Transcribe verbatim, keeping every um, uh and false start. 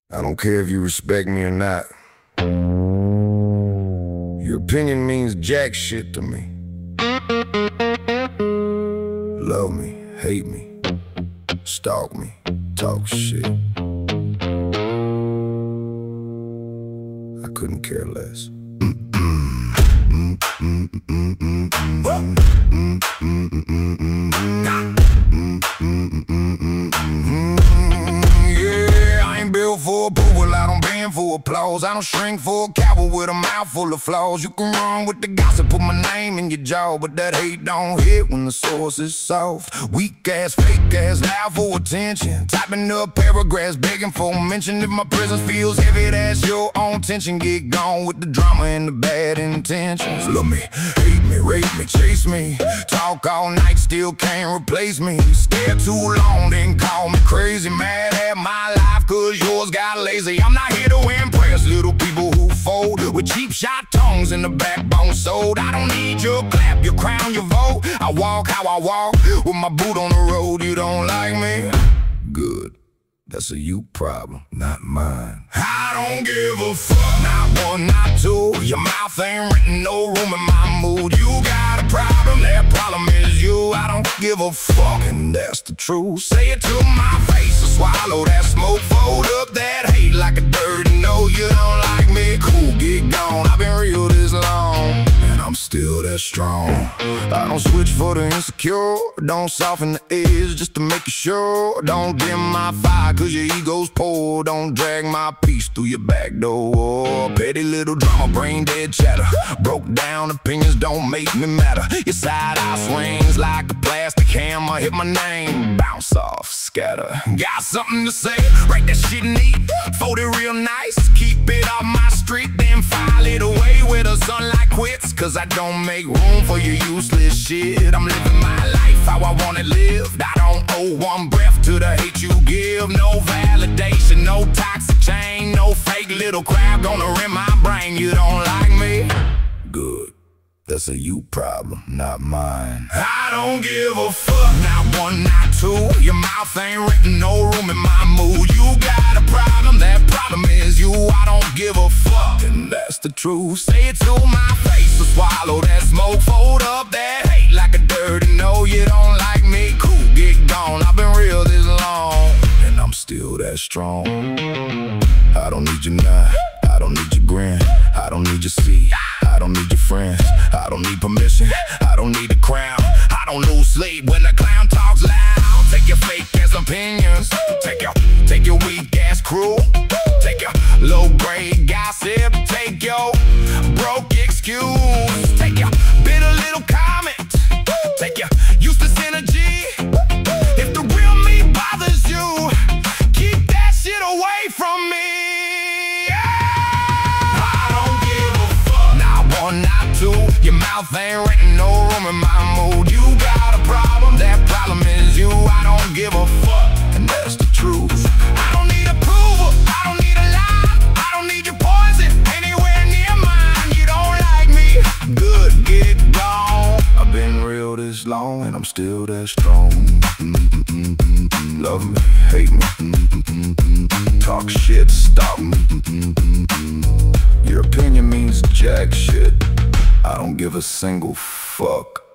I don't care if you respect me or not. Your opinion means jack shit to me. Love me, hate me, stalk me, talk shit. I couldn't care less. Yeah, I ain't built for approval, I don't bend for applause. I don't shrink for a coward with a mouth full of flaws. You can run with the gossip, put my name in your jaw, but that hate don't hit when the source is soft. Weak ass, fake ass, loud for attention, typing up paragraphs, begging for mention. If my presence feels heavy, that's your own tension. Get gone with the drama and the bad intentions. Love me, hate me, rape me, chase me, talk all night, still can't replace me. Stare too long, then call me crazy. Mad at my life cause yours got lazy. I'm not here to impress little people who fold with cheap shot tongues and the backbone sold. I don't need your clap, your crown, your vote. I walk how I walk with my boot on the road. You don't like me? Good. That's a you problem, not mine. I don't give a fuck, not one, not two. Your mouth ain't renting no room in my mood. You got a problem, that problem is you. I don't give a fuck, and that's the truth. Say it to my face, or swallow that smoke. Fold up that hate like a dirty no. You don't like me? Cool, get gone. I've been real this long, and I'm still that strong. I don't switch for the insecure, don't soften the edge just to make you sure. Don't dim my fire cause your ego's poor. Don't drag my peace through your back door. Petty little drama, brain dead chatter. Broke down opinions don't make me matter. Your side eye swings like a plastic hammer. Hit my name, bounce off, scatter. Got something to say, write that shit neat, fold it real nice. Keep it off my street, then file it away where the sunlight quits. Cause I don't make room for your useless shit. I'm living my life how I want it lived. I don't owe one breath to the hate you give. No validation, no toxic chain, no fake little crap gonna rip my brain. You don't like me? Good. That's a you problem, not mine. I don't give a fuck, not one, not two. Your mouth ain't renting no room in my mood. You got a problem, that problem is you. I don't give a fuck, and that's the truth. Say it to my face, or swallow that smoke. Fold up that hate like a dirty no. You don't like me? Cool, get gone. I've been real this long, and I'm still that strong. I don't need your nod, I don't need your grin, I don't need your seat, I don't need your friends, I don't need permission, I don't need the crown. I don't lose sleep when the clown talks loud. Take your fake ass opinions, take your, take your weak ass crew, take your low grade gossip, take your broke excuse, take your bitter little comment, take your useless energy. If the real me bothers you, keep that shit away from me. Your mouth ain't renting no room in my mood. You got a problem, that problem is you. I don't give a fuck, and that's the truth. I don't need approval, I don't need a lie, I don't need your poison anywhere near mine. You don't like me? Good, get gone. I've been real this long, and I'm still that strong. Mm-mm-mm-mm-mm. Love me, hate me, mm-mm-mm-mm-mm. Talk shit, stop me. Mm-mm-mm-mm. Your opinion means jack shit. I don't give a single fuck.